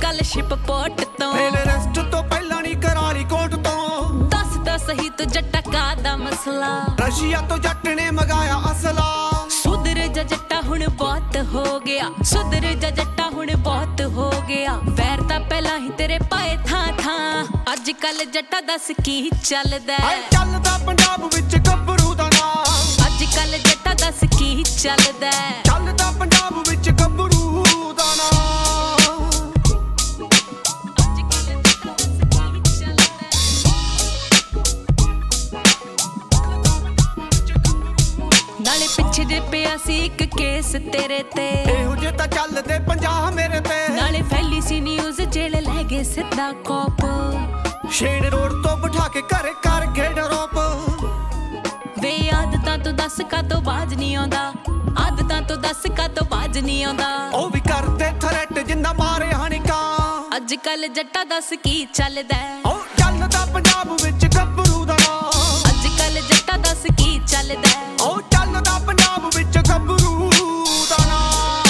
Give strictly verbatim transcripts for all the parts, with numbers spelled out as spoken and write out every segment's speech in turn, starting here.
कल ship port तो rest तो पहला नहीं करारी कोट तो दस तो सही तो जट्टा का दा मसला रशिया तो जट ने मंगाया असला सुधर जा जट्टा हुण बहुत हो गया सुधर जा जट्टा हुण बहुत हो गया वैर ता पहला ही तेरे पाए था था अज कल जट्टा दस की चलदा हाय चलदा पंजाब विच गब्बरू दा नाम अज कल जट्टा दस की चलदा चलदा पंजाब विच गब्बरू दा नाम अज कल जट्टा दस की चलदा नाले पिछे जे पिया सी एक केस तेरे ते ਇਹੋ ਜੇ ਤਾਂ ਚੱਲਦੇ ਪੰਜਾਹ ਮੇਰੇ ਤੇ नाले फैली सी न्यूज़ जेल ले गए सीधा कॉप ਸ਼ੇਡ ਰੋਡ ਤੋਂ ਬਿਠਾ ਕੇ ਘਰੇ ਕਰ ਗਏ ਡਰੋਪ ਵੇ ਆਦਤਾਂ ਤੋਂ ਦੱਸ ਕਾ ਤੋਂ ਬਾਜ ਨਹੀਂ ਆਉਂਦਾ ਆਦਤਾਂ ਤੋਂ ਦੱਸ ਕਾ ਤੋਂ ਬਾਜ ਨਹੀਂ ਆਉਂਦਾ ਉਹ ਵੀ ਕਰਦੇ ਥਰੈਟ ਜਿੰਦਾ ਮਾਰੇ ਹਣੀਕਾਂ ਅੱਜ ਕੱਲ ਜੱਟਾ ਦੱਸ ਕੀ ਚੱਲਦਾ ਉਹ ਚੱਲਦਾ ਪੰਜਾਬ ਵਿੱਚ ਗੱਭਰੂ ਦਾ ਨਾਮ ਅੱਜ ਕੱਲ ਜੱਟਾ ਦੱਸ ਕੀ ਚੱਲਦਾ ਉਹ ਚੱਲਦਾ ਪੰਜਾਬ ਵਿੱਚ ਗੱਭਰੂ ਦਾ ਨਾਮ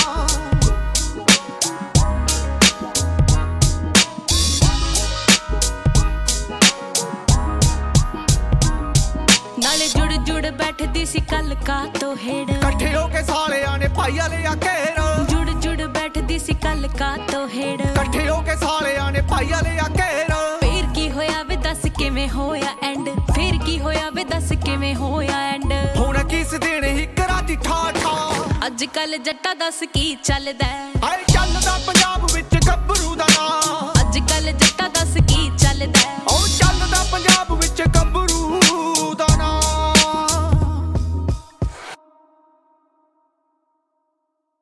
ਨਾਲੇ ਜੁੜ ਜੁੜ ਬੈਠਦੀ ਸੀ ਕੱਲ ਕਾ ਤੋਂ ਹੇੜ ਇਕੱਠੇ ਹੋ ਕੇ ਸਾਲਿਆਂ ਨੇ ਭਾਈ ਵਾਲੇ ਆ ਘੇਰ ਜੁੜ ਜੁੜ ਬੈਠਦੀ ਸੀ ਕੱਲ ਕਾ ਤੋਂ ਹੇੜ ਇਕੱਠੇ ਹੋ ਕੇ ਸਾਲਿਆਂ ਨੇ ਭਾਈ ਵਾਲੇ ਆ ਘੇਰ ਫੇਰ ਕੀ ਹੋਇਆ ਵੇ ਦੱਸ ਕਿਵੇਂ ਹੋਇਆ ਐਂਡ ਫੇਰ ਕੀ ਹੋਇਆ ਵੇ ਦੱਸ ਕਿਵੇਂ ਹੋਇਆ ਐਂਡ ਹੁਣ ਕਿਸ ਦਿਨ ਹੀ ਕਰਾਤੀ ਠਾ ਠਾ ਅੱਜ ਕੱਲ ਜੱਟਾ ਦੱਸ ਕੀ ਚੱਲਦਾ ਹਾਏ ਚੱਲਦਾ ਪੰਜਾਬ ਵਿੱਚ ਗੱਭਰੂ ਦਾ ਨਾਮ ਅੱਜ ਕੱਲ ਜੱਟਾ ਦੱਸ ਕੀ ਚੱਲਦਾ